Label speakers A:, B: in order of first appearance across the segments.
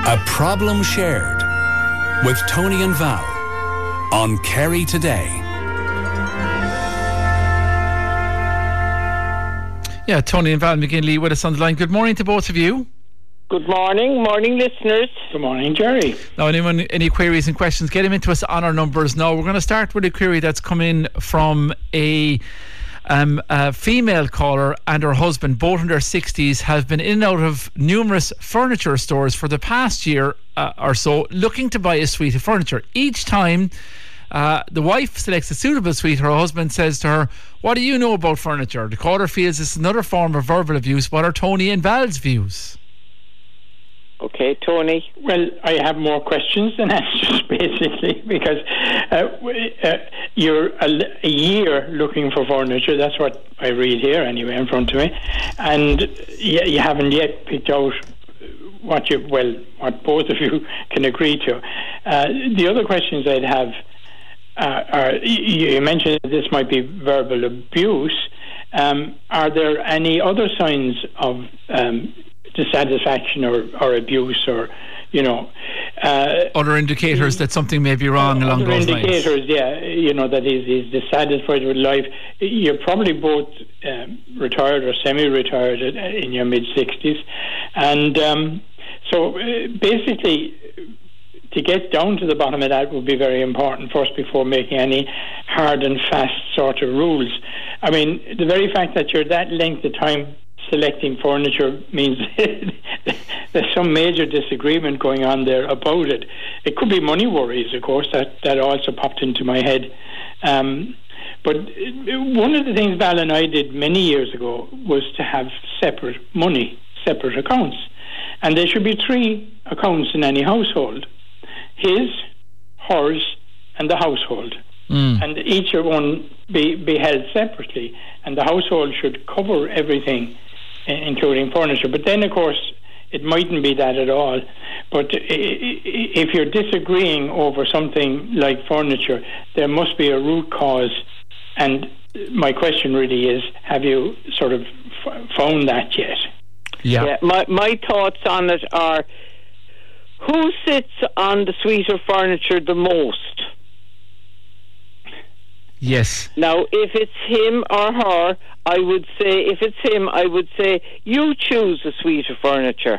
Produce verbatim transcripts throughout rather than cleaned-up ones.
A: A Problem Shared with Tony and Val on Kerry Today.
B: Yeah, Tony and Val McGinley with us on the line. Good morning to both of you.
C: Good morning, morning listeners.
D: Good morning, Jerry.
B: Now, anyone, any queries and questions, get them into us on our numbers. Now, we're going to start with a query that's come in from a, um, a female caller and her husband, both in their sixties, have been in and out of numerous furniture stores for the past year uh, or so, looking to buy a suite of furniture. Each time uh, the wife selects a suitable suite, her husband says to her, "What do you know about furniture?" The caller feels it's another form of verbal abuse. What are Tony and Val's views?
C: Okay, Tony.
D: Well, I have more questions than answers, basically, because uh, uh, you're a, a year looking for furniture. That's what I read here, anyway, in front of me, and you, you haven't yet picked out what you well, what both of you can agree to. Uh, the other questions I'd have uh, are: you mentioned that this might be verbal abuse. Um, are there any other signs of um, dissatisfaction or, or abuse, or you know uh,
B: other indicators that something may be wrong
D: uh,
B: along
D: other
B: those
D: indicators,
B: lines?
D: yeah, you know, that he's, he's dissatisfied with life. You're probably both um, retired or semi-retired in your mid-sixties, and um, so uh, basically to get down to the bottom of that would be very important first before making any hard and fast sort of rules. I mean, the very fact that you're that length of time selecting furniture means there's some major disagreement going on there about it. It could be money worries, of course, that, that also popped into my head. Um, but one of the things Val and I did many years ago was to have separate money, separate accounts. And there should be three accounts in any household: his, hers, and the household. Mm. And each one be, be held separately. And the household should cover everything, including furniture. But then, of course, it mightn't be that at all. But if you're disagreeing over something like furniture, there must be a root cause. And my question really is, have you sort of found that yet?
B: Yeah.
C: yeah my, my thoughts on it are, who sits on the suite of furniture the most?
B: Yes.
C: Now, if it's him or her, I would say, if it's him, I would say, you choose a suite of furniture.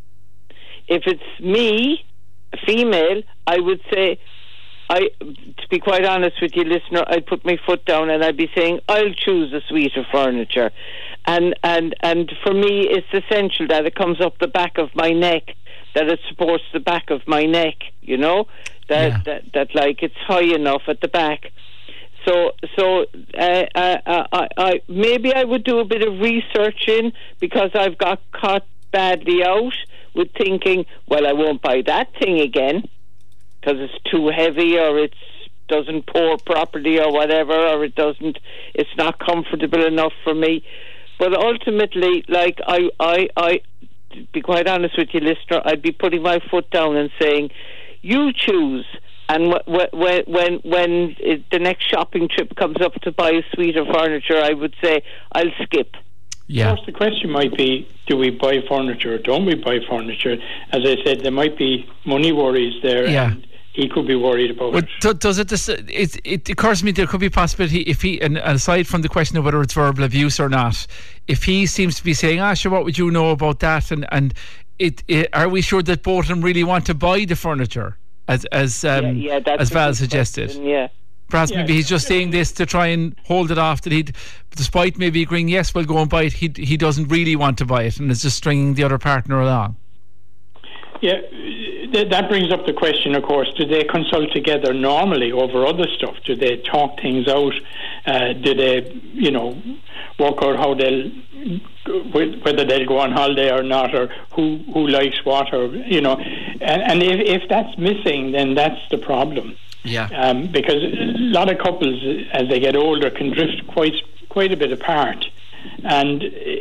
C: If it's me, a female, I would say, I, to be quite honest with you, listener, I'd put my foot down and I'd be saying, I'll choose a suite of furniture. And, and, and for me, it's essential that it comes up the back of my neck, that it supports the back of my neck, you know, that, yeah. that, that like it's high enough at the back. So, so uh, uh, uh, I, maybe I would do a bit of researching, because I've got caught badly out with thinking, well, I won't buy that thing again because it's too heavy, or it doesn't pour properly, or whatever, or it doesn't, it's not comfortable enough for me. But ultimately, like I, I, I, to be quite honest with you, listener, I'd be putting my foot down and saying, you choose. And when when when the next shopping trip comes up to buy a suite of furniture, I would say, I'll skip.
D: Yeah. Of course, the question might be, do we buy furniture or don't we buy furniture? As I said, there might be money worries there.
B: Yeah.
D: And he could be worried about
B: but
D: it.
B: Does it, it? It occurs to me there could be a possibility, if he, and aside from the question of whether it's verbal abuse or not, if he seems to be saying, ah, sure, what would you know about that? And and it, it are we sure that both of them really want to buy the furniture? As as um,
C: yeah, yeah,
B: as Val suggested,
C: question, yeah.
B: Perhaps
D: yeah.
B: maybe he's just saying this to try and hold it off. That he, despite maybe agreeing, yes, we'll go and buy it, he he doesn't really want to buy it, and is just stringing the other partner along.
D: Yeah, th- that brings up the question, of course, do they consult together normally over other stuff? Do they talk things out? Uh, do they, you know, work out how they'll, whether they'll go on holiday or not, or who, who likes what, or, you know, and, and if, if that's missing, then that's the problem.
B: Yeah.
D: Um, because a lot of couples, as they get older, can drift quite, quite a bit apart. And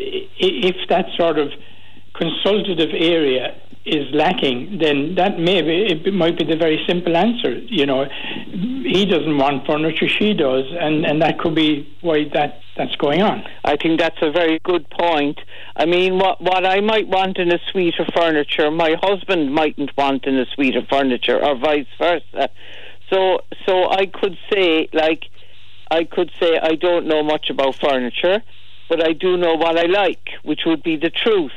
D: if that sort of consultative area is lacking, then that maybe it might be the very simple answer. You know, he doesn't want furniture, she does, and, and that could be why that that's going on.
C: I think that's a very good point. I mean, what what I might want in a suite of furniture, my husband mightn't want in a suite of furniture, or vice versa. So, so I could say, like, I could say I don't know much about furniture, but I do know what I like, which would be the truth.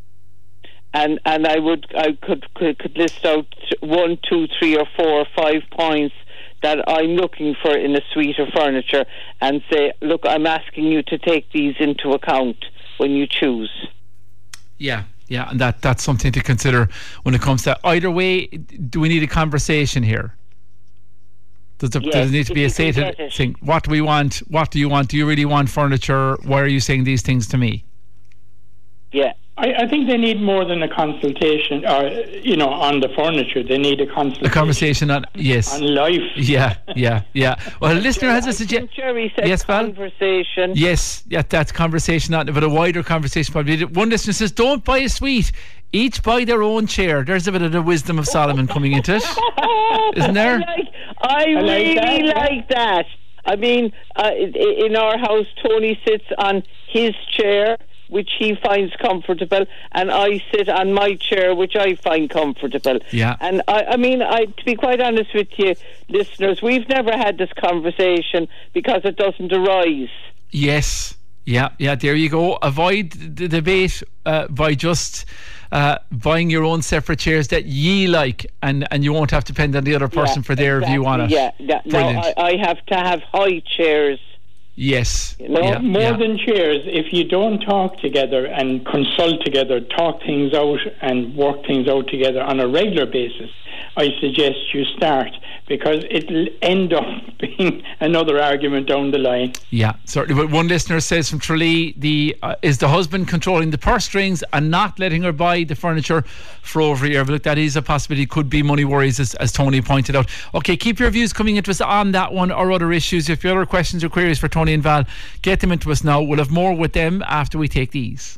C: And and I would I could could, could list out one, two, three, or four, or five points that I'm looking for in a suite of furniture, and say, look, I'm asking you to take these into account when you choose.
B: Yeah, yeah, and that that's something to consider when it comes to either way. Do we need a conversation here? Does there,
C: Yes,
B: does there need to
C: if
B: be a
C: you can
B: stated
C: get it.
B: thing? What do we want? What do you want? Do you really want furniture? Why are you saying these things to me?
C: Yeah.
D: I, I think they need more than a consultation, or, you know, on the furniture. They need a consultation.
B: A conversation on yes,
D: on life.
B: yeah, yeah, yeah. Well, a listener has a
C: I
B: suggestion.
C: think Jerry said
B: Yes, Val?
C: conversation.
B: Yes, yeah, that's conversation, not but a wider conversation. Probably one listener says, "Don't buy a suite. Each buy their own chair." There's a bit of the wisdom of Solomon coming into it, isn't there?
C: I, like, I,
D: I like
C: really
D: that, yeah.
C: like that. I mean, uh, in our house, Tony sits on his chair, which he finds comfortable, and I sit on my chair, which I find comfortable.
B: Yeah.
C: And I, I mean, I, to be quite honest with you, listeners, we've never had this conversation because it doesn't arise.
B: Yes. Yeah, yeah, there you go. Avoid the debate uh, by just uh, buying your own separate chairs that ye like, and, and you won't have to depend on the other person
C: Yeah,
B: for their
C: exactly,
B: view on it.
C: Yeah, yeah. Now,
B: Brilliant.
C: I, I have to have high chairs.
B: Yes.
C: You know,
B: yeah,
D: More
B: yeah.
D: than chairs, if you don't talk together and consult together, talk things out and work things out together on a regular basis, I suggest you start, because it'll end up being another argument down the line.
B: Yeah, certainly. But one listener says from Tralee, the uh, is the husband controlling the purse strings and not letting her buy the furniture for over a year? But look, that is a possibility. Could be money worries, as, as Tony pointed out. Okay, keep your views coming into us on that one or other issues. If you have other questions or queries for Tony and Val, get them into us now. We'll have more with them after we take these.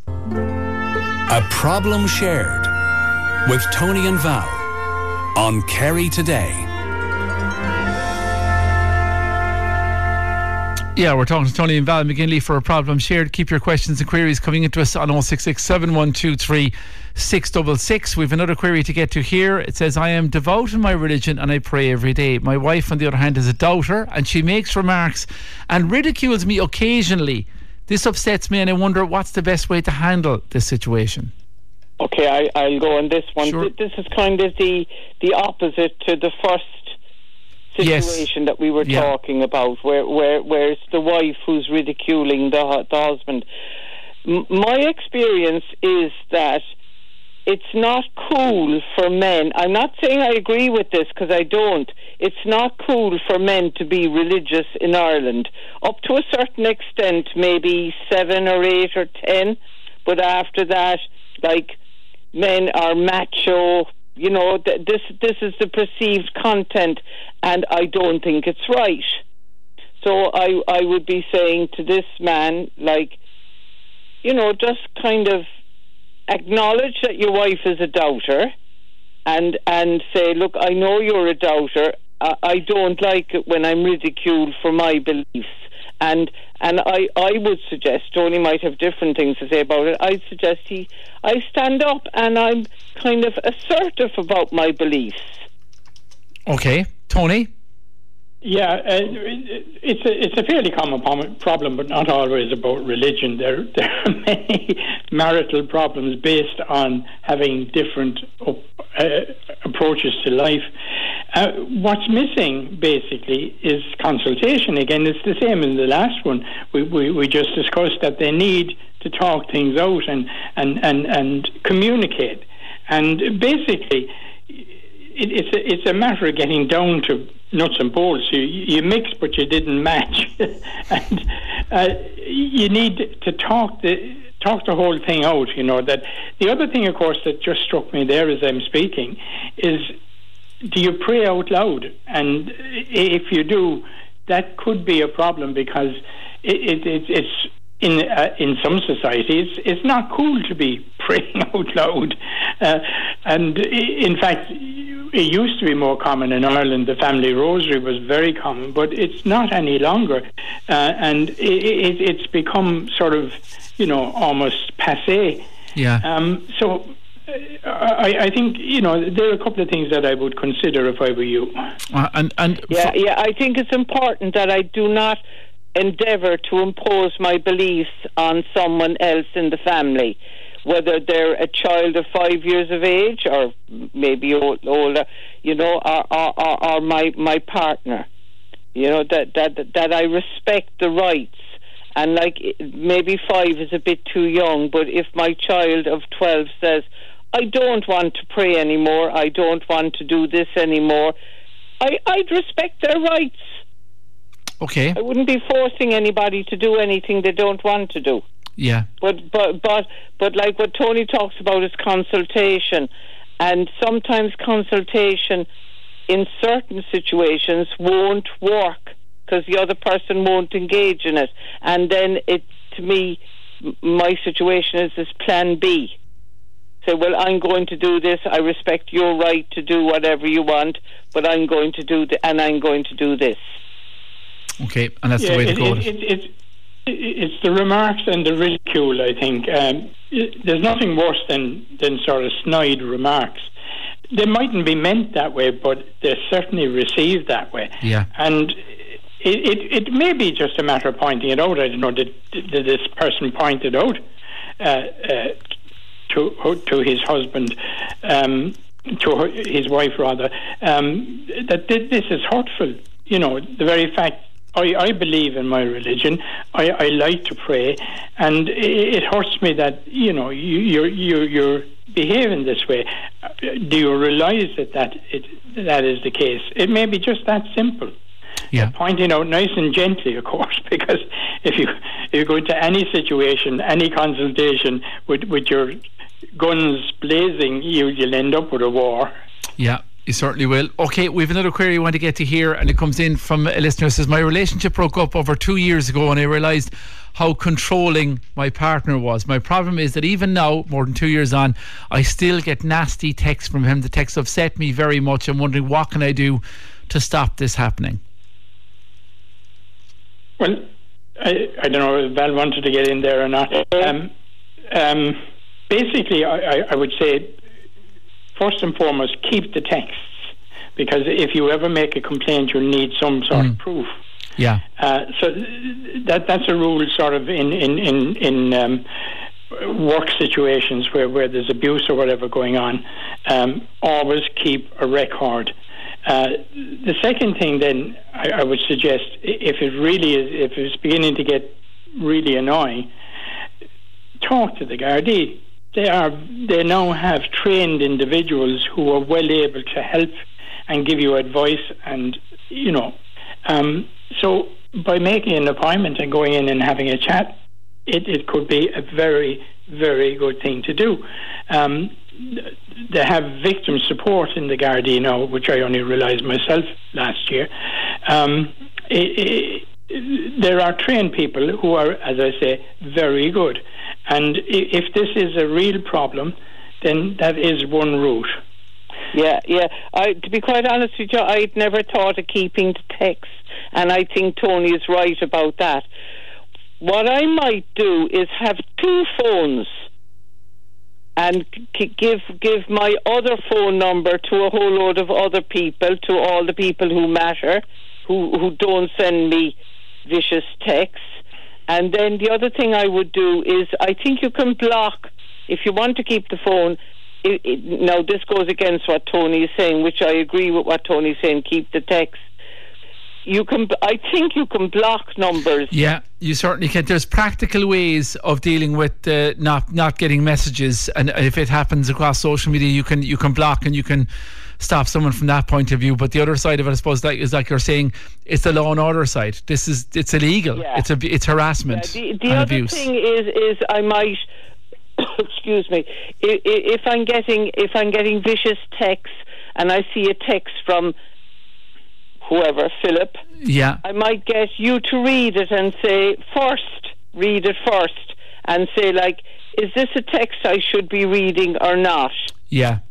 A: A problem shared with Tony and Val on Kerry Today.
B: Yeah, we're talking to Tony and Val McGinley for a problem shared. Keep your questions and queries coming into us on oh six six, seven one two three, six six six. We've another query to get to here. It says, I am devout in my religion and I pray every day. My wife, on the other hand, is a doubter, and she makes remarks and ridicules me occasionally. This upsets me, and I wonder what's the best way to handle this situation.
C: Okay, I, I'll go on this one.
B: Sure.
C: Th- This is kind of the the opposite to the first situation
B: Yes.
C: that we were
B: Yeah.
C: talking about, where, where where it's the wife who's ridiculing the, hu- the husband. M- my experience is that it's not cool for men. I'm not saying I agree with this, because I don't. It's not cool for men to be religious in Ireland. Up to a certain extent, maybe seven or eight or ten, but after that, like, men are macho. You know, th- this this is the perceived content, and I don't think it's right. So I I would be saying to this man, like, you know, just kind of acknowledge that your wife is a doubter, and and say, look, I know you're a doubter. I, I don't like it when I'm ridiculed for my beliefs. And and I, I would suggest, Tony might have different things to say about it, I'd suggest he I stand up and I'm kind of assertive about my beliefs.
B: Okay, Tony?
D: Yeah, uh, it's a it's a fairly common pom- problem, but not always about religion. There there are many marital problems based on having different op- uh, approaches to life. Uh, what's missing, basically, is consultation. Again, it's the same as the last one. We we, we just discussed that they need to talk things out and and, and, and communicate. And basically, it, it's a, it's a matter of getting down to nuts and bolts. You, you mix, but you didn't match, and uh, you need to talk the talk the whole thing out. You know that. The other thing, of course, that just struck me there as I'm speaking is, do you pray out loud? And if you do, that could be a problem, because it, it, it, it's in uh, in some societies it's not cool to be praying out loud, uh, and in fact, it used to be more common in Ireland. The family rosary was very common, but it's not any longer, uh, and it, it, it's become sort of, you know, almost passé.
B: Yeah.
D: Um, so I, I think, you know, there are a couple of things that I would consider if I were you.
B: Uh, and and
C: yeah, yeah, I think it's important that I do not endeavour to impose my beliefs on someone else in the family, whether they're a child of five years of age or maybe old, older, you know, or, or, or, or my my partner. You know, that that that I respect the rights. And like, maybe five is a bit too young, but if my child of twelve says, I don't want to pray anymore, I don't want to do this anymore, I, I'd respect their rights.
B: Okay.
C: I wouldn't be forcing anybody to do anything they don't want to do.
B: Yeah.
C: But but but but like what Tony talks about is consultation, and sometimes consultation in certain situations won't work because the other person won't engage in it, and then it, to me, m- my situation is this plan B. Say, well, I'm going to do this. I respect your right to do whatever you want, but I'm going to do th- and I'm going to do this.
B: Okay, and that's
D: yeah,
B: the way to
D: it,
B: go.
D: It, it, it, it's the remarks and the ridicule, I think. Um, it, there's nothing worse than, than sort of snide remarks. They mightn't be meant that way, but they're certainly received that way.
B: Yeah.
D: And it, it, it may be just a matter of pointing it out. I don't know, did, did this person point it out uh, uh, to to his husband, um, to her, his wife rather, um, that this is hurtful. You know, the very fact, I, I believe in my religion, I, I like to pray, and it, it hurts me that, you know, you, you're, you're, you're behaving this way. Do you realise that that, it, that is the case? It may be just that simple.
B: Yeah.
D: Pointing out nice and gently, of course, because if you if you go into any situation, any consultation with with your guns blazing, you you'll end up with a war.
B: Yeah, you certainly will. Okay, we have another query we want to get to here, and it comes in from a listener who says, my relationship broke up over two years ago and I realised how controlling my partner was. My problem is that even now, more than two years on, I still get nasty texts from him. The texts upset me very much. I'm wondering, what can I do to stop this happening?
D: Well, I, I don't know if Val wanted to get in there or not. Um, um, basically, I, I, I would say, first and foremost, keep the texts, because if you ever make a complaint, you need some sort mm. of proof.
B: Yeah.
D: Uh, so that that's a rule, sort of in in in, in um, work situations where, where there's abuse or whatever going on. Um, always keep a record. Uh, the second thing, then, I, I would suggest, if it really is, if it's beginning to get really annoying, talk to the Gardaí. They are, they now have trained individuals who are well able to help and give you advice, and you know, um, so by making an appointment and going in and having a chat, it, it could be a very, very good thing to do. Um, they have victim support in the Gardaí now, which I only realised myself last year. Um, it, it, there are trained people who are, as I say, very good. And if this is a real problem, then that is one route.
C: Yeah, yeah. I, to be quite honest with you, I'd never thought of keeping the text, and I think Tony is right about that. What I might do is have two phones and c- give give my other phone number to a whole load of other people, to all the people who matter, who, who don't send me vicious texts. And then the other thing I would do is, I think you can block, if you want to keep the phone. It, it, now, this goes against what Tony is saying, which I agree with what Tony is saying, keep the text. You can, I think you can block numbers.
B: Yeah, you certainly can. There's practical ways of dealing with uh, not not getting messages, and if it happens across social media, you can you can block and you can stop someone from that point of view. But the other side of it, I suppose, like, is like you're saying, it's the law and order side. This is it's illegal. Yeah. It's a it's harassment.
C: Yeah, the the
B: and
C: other
B: abuse.
C: thing is is I might excuse me if, if I'm getting if I'm getting vicious texts and I see a text from whoever, Philip,
B: yeah,
C: I might get you to read it and say, first, read it first, and say, like, is this a text I should be reading or not?
B: Yeah.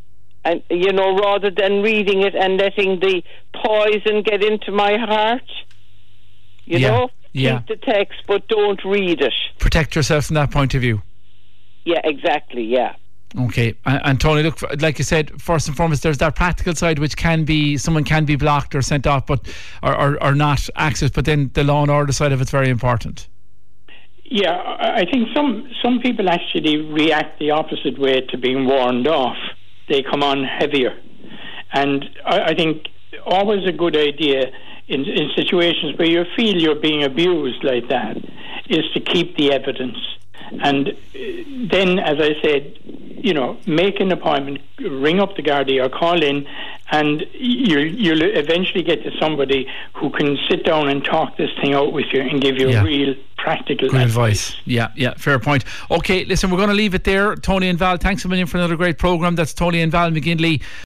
C: and you know, rather than reading it and letting the poison get into my heart. You
B: yeah.
C: know,
B: yeah.
C: keep the text, but don't read it.
B: Protect yourself from that point of view.
C: Yeah, exactly. Yeah.
B: Okay, and, and Tony, look, like you said, first and foremost, there's that practical side which can be, someone can be blocked or sent off, but or, or, or not accessed. But then the law and order side of it's very important.
D: Yeah, I think some some people actually react the opposite way to being warned off. They come on heavier, and I, I think always a good idea in, in situations where you feel you're being abused like that is to keep the evidence. And then, as I said, you know, make an appointment, ring up the Gardaí or call in, and you, you'll eventually get to somebody who can sit down and talk this thing out with you and give you
B: yeah.
D: real practical
B: Good
D: advice.
B: advice. Yeah, yeah, fair point. Okay, listen, we're going to leave it there. Tony and Val, thanks a million for another great programme. That's Tony and Val McGinley.